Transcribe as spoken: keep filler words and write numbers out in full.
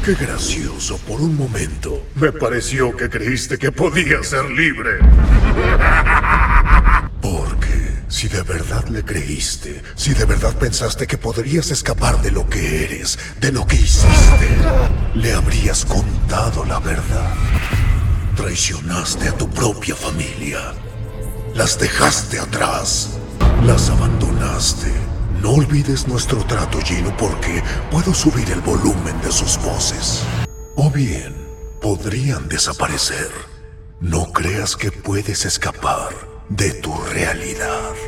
Qué gracioso, por un momento me pareció que creíste que podías ser libre. Porque si de verdad le creíste, si de verdad pensaste que podrías escapar de lo que eres, de lo que hiciste, le habrías contado la verdad. Traicionaste a tu propia familia. Las dejaste atrás. Las abandonaste. No olvides nuestro trato, Gino, porque puedo subir el volumen de sus voces. O bien, podrían desaparecer. No creas que puedes escapar de tu realidad.